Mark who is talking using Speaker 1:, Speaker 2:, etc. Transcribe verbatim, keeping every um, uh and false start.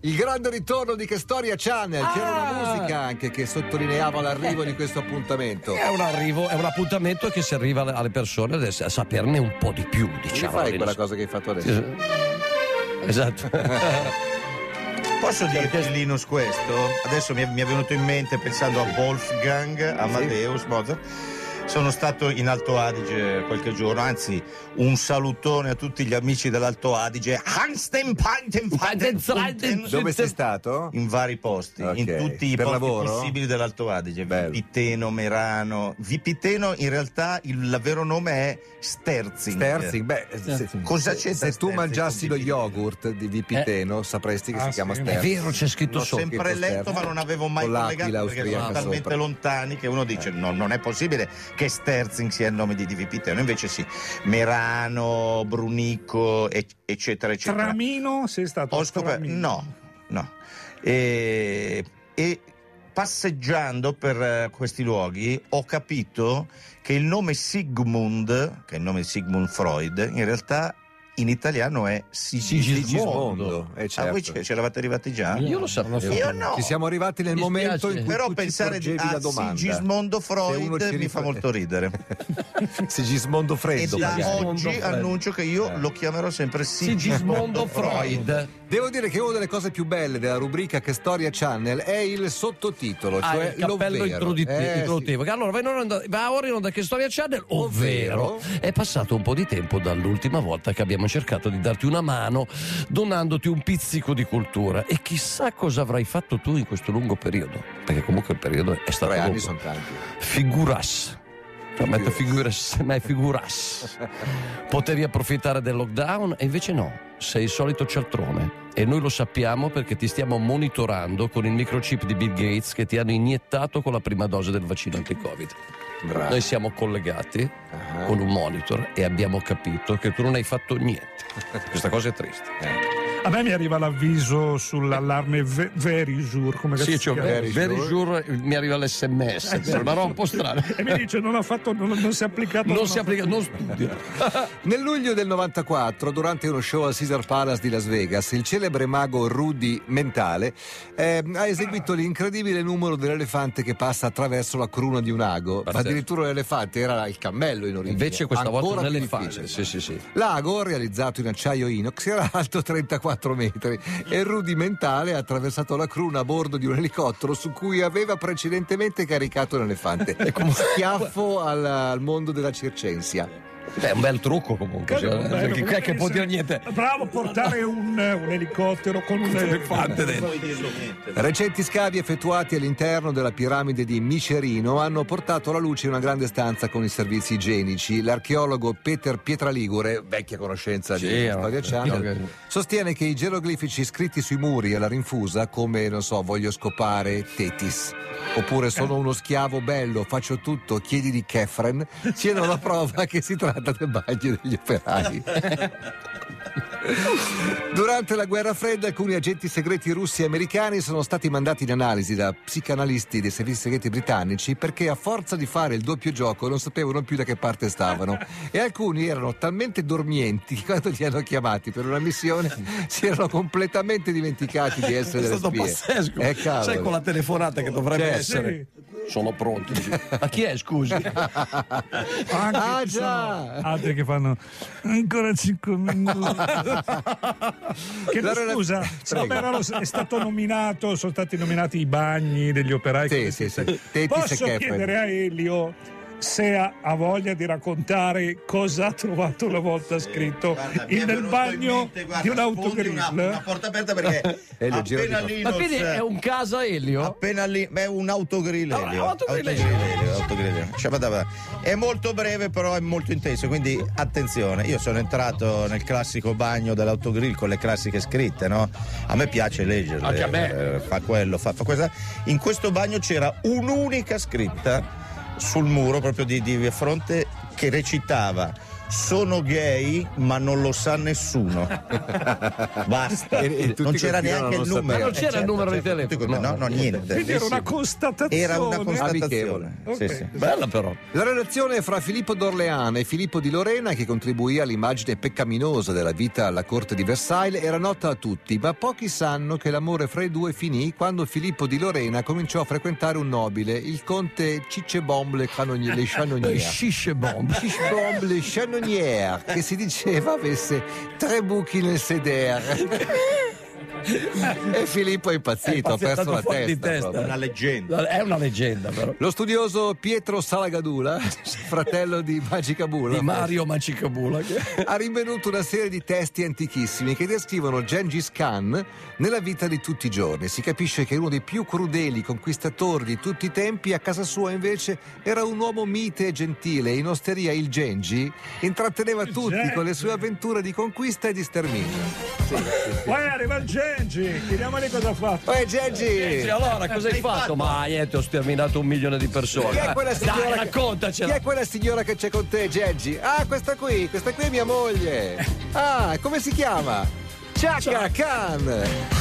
Speaker 1: Il grande ritorno di Che Storia Channel,
Speaker 2: Ah!
Speaker 1: c'era una musica anche che sottolineava l'arrivo di questo appuntamento.
Speaker 2: È un arrivo, è un appuntamento che si arriva alle persone a saperne un po' di più,
Speaker 1: Come
Speaker 2: diciamo.
Speaker 1: fai quella cosa che hai fatto adesso?
Speaker 2: Esatto.
Speaker 3: Posso dirti, Linus, questo? Adesso mi è, mi è venuto in mente pensando a Wolfgang Amadeus Mozart. Sono stato in Alto Adige qualche giorno, anzi un salutone a tutti gli amici dell'Alto Adige.
Speaker 1: Dove sei stato?
Speaker 3: In vari posti,
Speaker 1: Ok.
Speaker 3: in tutti i
Speaker 1: Per
Speaker 3: posti
Speaker 1: lavoro?
Speaker 3: possibili dell'Alto Adige.
Speaker 1: Bello.
Speaker 3: Vipiteno, Merano. Vipiteno in realtà il vero nome è Sterzing.
Speaker 1: Sterzing, beh, se,
Speaker 3: Cosa
Speaker 1: se-
Speaker 3: c'è
Speaker 1: se tu
Speaker 3: Sterzing
Speaker 1: mangiassi
Speaker 3: con
Speaker 1: lo
Speaker 3: Vipiteno?
Speaker 1: yogurt di Vipiteno sapresti che
Speaker 4: Ah,
Speaker 1: si chiama
Speaker 4: sì.
Speaker 2: È
Speaker 1: Sterzing.
Speaker 2: vero, c'è scritto
Speaker 3: L'ho
Speaker 2: sopra.
Speaker 3: sempre letto, ma non avevo mai
Speaker 1: Con l'aquila
Speaker 3: collegato perché sono
Speaker 1: austriaca
Speaker 3: talmente
Speaker 1: sopra.
Speaker 3: lontani che uno dice no, non è possibile che Sterzing sia il nome di, di Vipiteno. Invece sì, Merano, Brunico, e- eccetera, eccetera.
Speaker 4: Tramino, sei stato
Speaker 3: Ho
Speaker 4: a
Speaker 3: scoperto,
Speaker 4: Tramino?
Speaker 3: no, no. E, e passeggiando per eh, questi luoghi ho capito che il nome Sigmund, che è il nome di Sigmund Freud, in realtà in italiano è Sigismondo.
Speaker 1: Sigismondo, eh, certo.
Speaker 3: Ah, voi c- c'eravate arrivati già?
Speaker 2: Io lo sapevo.
Speaker 3: Io no.
Speaker 1: Ci siamo arrivati nel
Speaker 2: Mi
Speaker 1: momento
Speaker 2: spiace.
Speaker 1: in cui
Speaker 3: Però
Speaker 1: tu ci
Speaker 3: pensare di
Speaker 1: porgevi
Speaker 3: a
Speaker 1: la domanda.
Speaker 3: Sigismondo
Speaker 1: Se uno
Speaker 3: Freud
Speaker 1: ci
Speaker 3: mi
Speaker 1: rifà-
Speaker 3: fa molto ridere.
Speaker 1: Sigismondo
Speaker 3: E
Speaker 1: Freddo.
Speaker 3: da
Speaker 1: magari.
Speaker 3: oggi
Speaker 2: Freud.
Speaker 3: annuncio che io lo chiamerò sempre
Speaker 2: Sigismondo
Speaker 3: Sigismondo
Speaker 2: Freud.
Speaker 1: Devo dire che una delle cose più belle della rubrica Che Storia Channel è il sottotitolo,
Speaker 2: Ah,
Speaker 1: cioè
Speaker 2: il cappello
Speaker 1: l'ovvero.
Speaker 2: introduttivo.
Speaker 1: Eh,
Speaker 2: introduttivo. Allora, va in onda- va ora in onda Che Storia Channel, ovvero,
Speaker 1: Ovvero?
Speaker 2: è passato un po' di tempo dall'ultima volta che abbiamo cercato di darti una mano donandoti un pizzico di cultura, e chissà cosa avrai fatto tu in questo lungo periodo, perché comunque il periodo è stato
Speaker 1: Tre anni
Speaker 2: lungo.
Speaker 1: sono tanti.
Speaker 2: Figuras. Cioè, metto figuras, ma è figuras. Potevi approfittare del lockdown e invece no, sei il solito cialtrone, e noi lo sappiamo perché ti stiamo monitorando con il microchip di Bill Gates che ti hanno iniettato con la prima dose del vaccino anti-Covid.
Speaker 1: Bravo.
Speaker 2: Noi siamo collegati
Speaker 1: Ah.
Speaker 2: con un monitor e abbiamo capito che tu non hai fatto niente. Questa cosa è triste.
Speaker 4: A me mi arriva l'avviso sull'allarme ve- Verisure, come
Speaker 2: Sì,
Speaker 4: si
Speaker 2: cioè,
Speaker 4: chiama?
Speaker 2: very, very sure, mi arriva l'esse emme esse, è una roba un po' strana.
Speaker 4: E mi dice non ha fatto, non, non si è applicato.
Speaker 2: Non si
Speaker 4: ha
Speaker 2: applica, non studia.
Speaker 1: Nel luglio del novantaquattro, durante uno show al Caesar Palace di Las Vegas, il celebre mago Rudy Mentale eh, ha eseguito l'incredibile numero dell'elefante che passa attraverso la cruna di un ago. Ma
Speaker 2: Pazzesco.
Speaker 1: addirittura l'elefante era il cammello in origine.
Speaker 2: Invece questa
Speaker 1: Ancora
Speaker 2: volta un
Speaker 1: più
Speaker 2: elefante.
Speaker 1: difficile.
Speaker 2: Sì, sì, sì.
Speaker 1: L'ago, realizzato in acciaio inox, era alto trentaquattro metri e Rudy Mentale ha attraversato la cruna a bordo di un elicottero su cui aveva precedentemente caricato l'elefante. Schiaffo al, al mondo della circensia.
Speaker 2: Beh, è un bel trucco comunque.
Speaker 4: Bello,
Speaker 2: cioè,
Speaker 4: bello,
Speaker 2: che,
Speaker 4: bello
Speaker 2: che può dire
Speaker 4: essere-
Speaker 2: niente.
Speaker 4: Bravo a portare un, un elicottero con un elefante dentro.
Speaker 1: Recenti scavi effettuati all'interno della piramide di Micerino hanno portato alla luce una grande stanza con i servizi igienici. L'archeologo Peter Pietraligure, vecchia conoscenza
Speaker 2: Sì,
Speaker 1: di
Speaker 2: no,
Speaker 1: Storia Channel,
Speaker 2: no,
Speaker 1: sostiene che i geroglifici scritti sui muri alla rinfusa, come, non so, voglio scopare Tetis, oppure sono uno schiavo bello, faccio tutto, chiedi di Kefren, siano la prova che si tratta del bagno degli operai. Durante la guerra fredda alcuni agenti segreti russi e americani sono stati mandati in analisi da psicanalisti dei servizi segreti britannici perché a forza di fare il doppio gioco non sapevano più da che parte stavano, e alcuni erano talmente dormienti che quando li hanno chiamati per una missione si erano completamente dimenticati di essere
Speaker 2: È
Speaker 1: delle
Speaker 2: stato
Speaker 1: spie.
Speaker 2: pazzesco.
Speaker 1: Eh, cavolo.
Speaker 2: Sai, con la telefonata che dovrebbe
Speaker 1: Certo.
Speaker 2: essere. Sono pronti. Ma chi è, scusi?
Speaker 4: Anche
Speaker 1: Ah,
Speaker 4: ci
Speaker 1: già.
Speaker 4: sono altri che fanno ancora cinque minuti. Che
Speaker 1: La rela-
Speaker 4: scusa,
Speaker 1: Prego.
Speaker 4: vabbè, no, è stato nominato, sono stati nominati i bagni degli operai.
Speaker 1: Sì,
Speaker 4: come
Speaker 1: sì,
Speaker 4: si-
Speaker 1: sì. Tetis e
Speaker 4: Posso
Speaker 1: Kefren.
Speaker 4: chiedere a Elio se ha, ha voglia di raccontare cosa ha trovato una volta scritto
Speaker 3: Guarda, mi è
Speaker 4: in nel
Speaker 3: venuto
Speaker 4: bagno
Speaker 3: in mente, guarda,
Speaker 4: di un
Speaker 3: sfondi
Speaker 4: autogrill?
Speaker 3: una, una porta aperta perché
Speaker 1: Elio, gira
Speaker 3: appena
Speaker 1: di
Speaker 3: lì
Speaker 2: Ma quindi è un casa Elio?
Speaker 3: appena lì beh, un autogrill
Speaker 2: Ah,
Speaker 3: Elio.
Speaker 2: un autogrill
Speaker 3: Autogrill, autogrill. Shabadaba. È molto breve però è molto intenso, quindi attenzione. Io sono entrato nel classico bagno dell'autogrill con le classiche scritte, no? A me piace leggerle.
Speaker 2: Anche a me.
Speaker 3: eh, fa quello, fa, fa questa. In questo bagno c'era un'unica scritta sul muro proprio di, di fronte che recitava: sono gay ma non lo sa nessuno. Basta.
Speaker 1: E- e tutti
Speaker 3: Non c'era
Speaker 1: continuano
Speaker 3: neanche
Speaker 1: a
Speaker 3: il
Speaker 1: non
Speaker 3: numero.
Speaker 2: Ma non c'era
Speaker 3: Eh,
Speaker 2: il numero di
Speaker 3: tutti
Speaker 2: telefono,
Speaker 3: con- No, no, niente.
Speaker 4: Quindi era una
Speaker 3: Sì,
Speaker 4: constatazione.
Speaker 3: era una constatazione.
Speaker 1: Amichevole.
Speaker 3: Sì,
Speaker 4: Ok.
Speaker 3: sì.
Speaker 2: Bella però.
Speaker 1: La relazione fra Filippo d'Orléans e Filippo di Lorena, che contribuì all'immagine peccaminosa della vita alla corte di Versailles, era nota a tutti, ma pochi sanno che l'amore fra i due finì quando Filippo di Lorena cominciò a frequentare un nobile, il conte Cicebombe le Chanonnier, le Chanonnier.
Speaker 2: Scisce bomb.
Speaker 1: Cicebombe le Chanonnier, che si diceva avesse tre buchi nel sedere. E Filippo è impazzito, ha perso la
Speaker 2: fuori di
Speaker 1: testa.
Speaker 2: testa.
Speaker 1: proprio.
Speaker 3: Una leggenda.
Speaker 2: È una leggenda però.
Speaker 1: Lo studioso Pietro Salagadula, fratello di Magica Bulla,
Speaker 2: Di Mario Macicabula.
Speaker 1: ha rinvenuto una serie di testi antichissimi che descrivono Gengis Khan nella vita di tutti i giorni. Si capisce che uno dei più crudeli conquistatori di tutti i tempi, a casa sua invece era un uomo mite e gentile. In osteria il Genji intratteneva tutti
Speaker 4: Genji.
Speaker 1: con le sue avventure di conquista e di sterminio. Sì, sì, sì.
Speaker 4: Poi arriva il Genji, chiediamogli cosa ha fatto.
Speaker 1: Poi Genji!
Speaker 2: E allora cosa hai fatto? Ma niente, ho sterminato un milione di persone.
Speaker 1: Chi è quella signora?
Speaker 2: Dai,
Speaker 1: che-
Speaker 2: raccontacela.
Speaker 1: Chi è quella signora che c'è con te, Genji? Ah, questa qui, questa qui è mia moglie. Ah, come si chiama? Chaka Khan.